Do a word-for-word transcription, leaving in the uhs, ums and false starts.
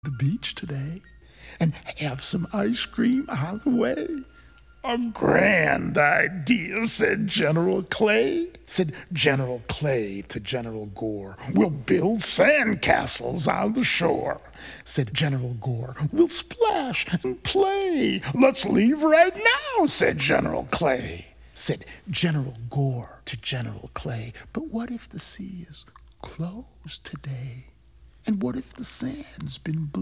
the beach today and have some ice cream on the way. A grand idea, said General Clay. Said General Clay to General Gore. We'll build sandcastles on the shore. Said General Gore. We'll splash and play. Let's leave right now, said General Clay. Said General Gore to General Clay. But what if the sea is closed today? And what if the sand's been blue?